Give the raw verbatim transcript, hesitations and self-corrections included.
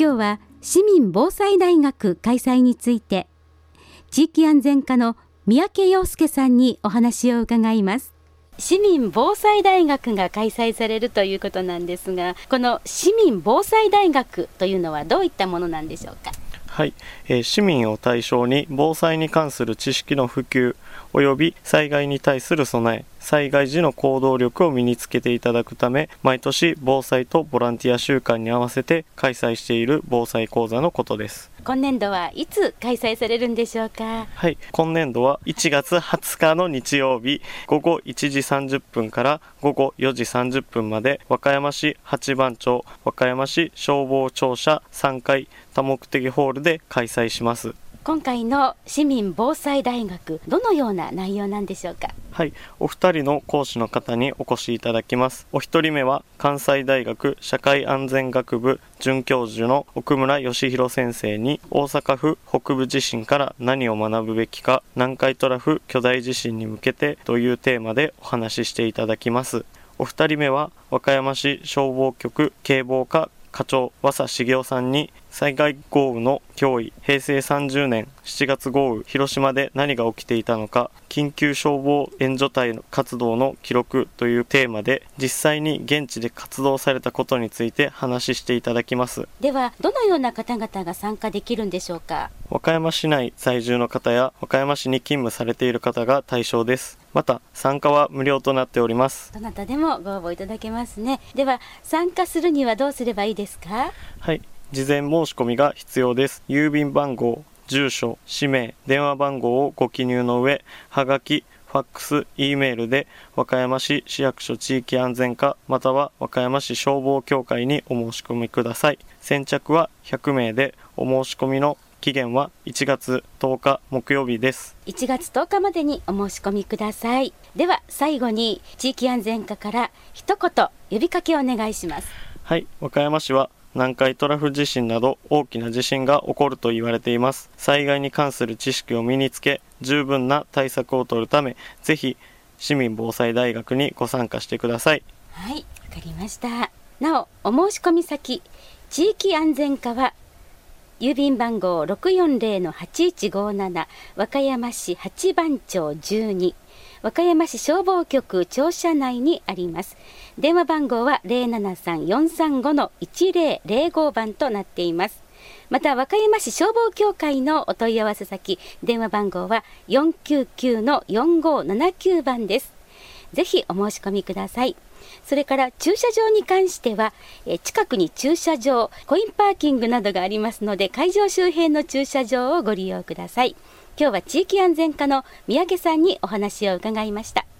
今日は市民防災大学開催について地域安全課の三宅陽介さんにお話を伺います。市民防災大学が開催されるということなんですが、この市民防災大学というのはどういったものなんでしょうか。 はい、えー、市民を対象に防災に関する知識の普及および災害に対する備え、災害時の行動力を身につけていただくため、毎年防災とボランティア週間に合わせて開催している防災講座のことです。 今年度はいつ開催されるんでしょうか。 はい、今年度はいちがつはつかの日曜日ごごいちじさんじゅっぷんからごごよじさんじゅっぷんまで、和歌山市八番町和歌山市消防庁舎さんかい多目的ホールで開催します。 今回の市民防災大学、どのような内容なんでしょうか。 はい、お二人の講師の方にお越しいただきます。お一人目は関西大学社会安全学部准教授の奥村義弘先生に、大阪府北部地震から何を学ぶべきか、南海トラフ巨大地震に向けてというテーマでお話ししていただきます。お二人目は和歌山市消防局警防課課長和佐茂雄さんに、災害豪雨の脅威、平成さんじゅうねんしちがつ豪雨、広島で何が起きていたのか、緊急消防援助隊の活動の記録というテーマで、実際に現地で活動されたことについて話していただきます。 では、どのような方々が参加できるんでしょうか。 和歌山市内在住の方や和歌山市に勤務されている方が対象です。また参加は無料となっております。 どなたでもご応募いただけますね。では、参加するにはどうすればいいですか。 はい、事前申し込みが必要です。郵便番号、住所、氏名、電話番号をご記入の上、はがき、ファックス、Eメールで和歌山市市役所地域安全課または和歌山市消防協会にお申し込みください。先着はひゃくめいで、お申し込みの期限はいちがつとおか木曜日です。 いちがつとおかまでにお申し込みください。では最後に地域安全課から一言呼びかけをお願いします。 はい、和歌山市は南海トラフ地震など大きな地震が起こると言われています。災害に関する知識を身につけ、十分な対策を取るため、ぜひ市民防災大学にご参加してください。 はい、わかりました。なお、お申し込み先、地域安全課は郵便番号 ろくよんぜろのはちいちごなな 和歌山市八番町じゅうに、和歌山市消防局庁舎内にあります。電話番号は ゼロななさんよんさんごのいちぜろぜろご 番となっています。また和歌山市消防協会のお問い合わせ先、電話番号は よんきゅうきゅうのよんごななきゅう 番です。ぜひお申し込みください。それから駐車場に関しては、え近くに駐車場、コインパーキングなどがありますので、会場周辺の駐車場をご利用ください。今日は地域安全課の三宅さんにお話を伺いました。